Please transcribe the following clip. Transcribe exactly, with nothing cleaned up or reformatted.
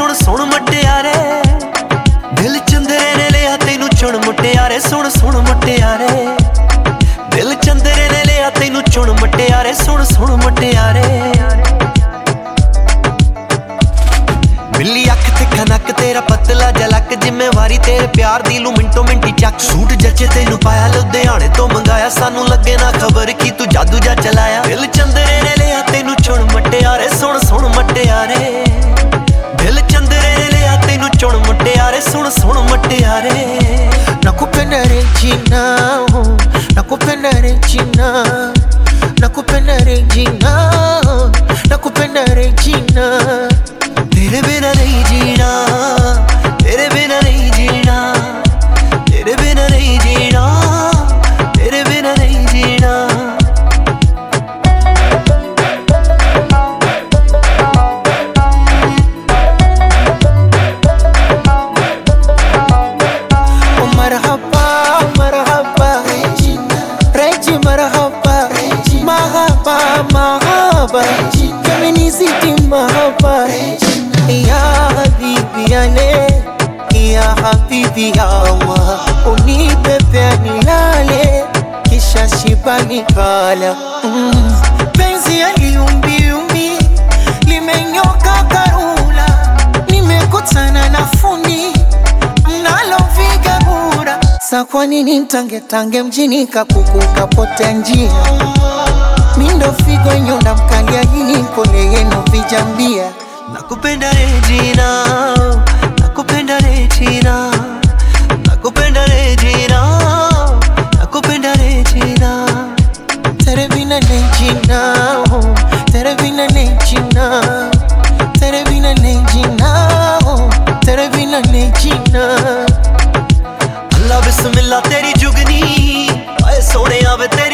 सुन सुन मुटियारे दिल चंदरे ने लिया तेनू चुन मुटियारे सुन सुन मुटियारे दिल चंदरे ने लिया तेनू चुन मुटियारे सुन सुन मुटियारे बिल्ली अख ते कनक तेरा पतला जलक जिम्मेवारी तेरे प्यार दी लू मिंटो मिंटी चक सूट जचे तेनू पाया लुधियाने तो मंगाया सानू लगे ना खबर की तू जादू जा चलाया दिल चंदरे ने लिया तेनू चुन मुटियारे सुन सुन मुटियारे दिल चंदरे ने लिया तेनू चुन मुटियारे सुन सुन मुटियारे nakupenda Regina nakupenda Regina nakupenda Regina nakupenda Regina तेरे बिना नहीं जीना तेरे बिना नहीं जीना तेरे बिना नहीं जीना तेरे बिना नहीं जीना oh marhaba marhaba Regina Regi marhaba marhaba marhaba feminiziti marhaba ya habibi yale ya habibi Allah unipepe nilale kisha shibani kala mm. penzi aliumbiumbi limenyoka karula nimekutana na fundi mnaloviga bura sa kwa nini mtange tange mjini kakuku kapotea njia mindo figo nyonda mkalia hili pole yenu vijambia nakupenda Regina nakupenda Regina nakupenda Regina nakupenda Regina tere bina Regina tere bina Regina tere bina Regina tere bina Regina अल्लाह बिस्मिल्लाह तेरी जुगनी आए सोने आवे